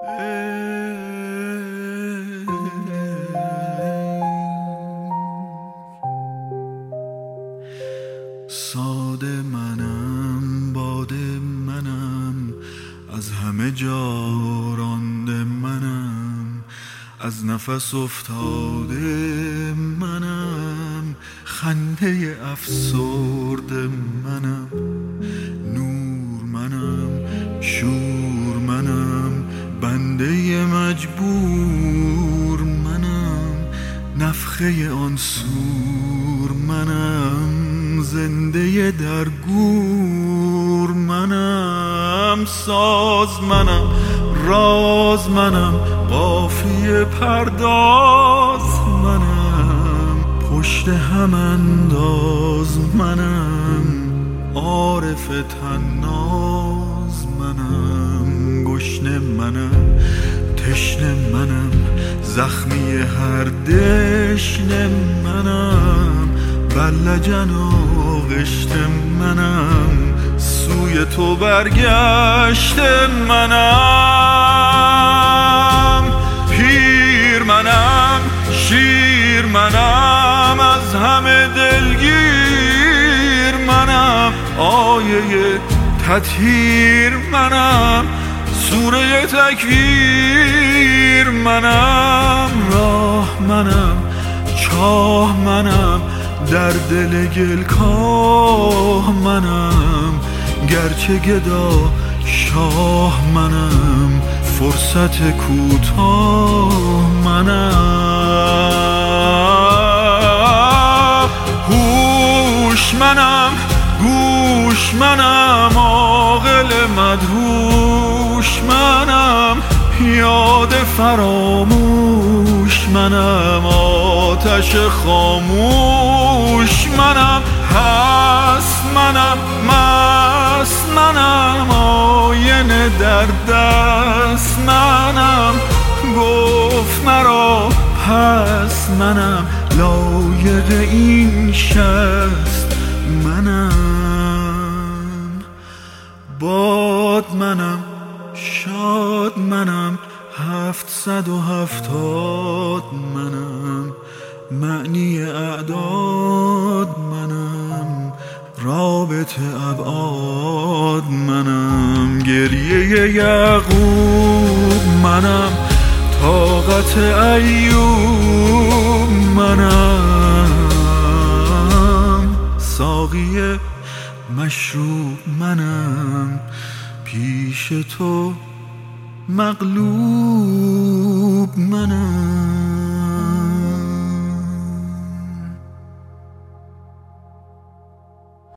ساده منم، باده منم، از همه جا رانده منم، از نفس افتاده منم، خنده افسرده منم، نور منم، شور منم، بنده مجبور منم، نفخه آن سور منم، زنده در گور منم، ساز منم، راز منم، قافیه پرداز منم، پشت هم انداز منم، عارف طناز منم، گشنه منم، تشنه منم، زخمی هر دشنه منم، بلجن آغشت منم، سوی تو برگشت منم، پیر منم، شیر منم، از همه دلگیر منم، آیه تطهیر منم، سوره تکویر منم، راه منم، چاه منم، در دل گلکاه منم، گرچه گدا شاه منم، فرصت کوتاه منم، هوش منم، گوش منم، عاقل مدهوش منم، یاد فراموش منم، آتش خاموش منم، هست منم، مست منم، آینه در دست منم، گفت مرا پس منم، لایق این شست منم، باد منم، شاد منم، 770 منم، معنی اعداد منم، رابط ابعاد منم، گریه یعقوب منم، طاقت ایوب منم، ساقی مشروب منم، پیش تو مغلوب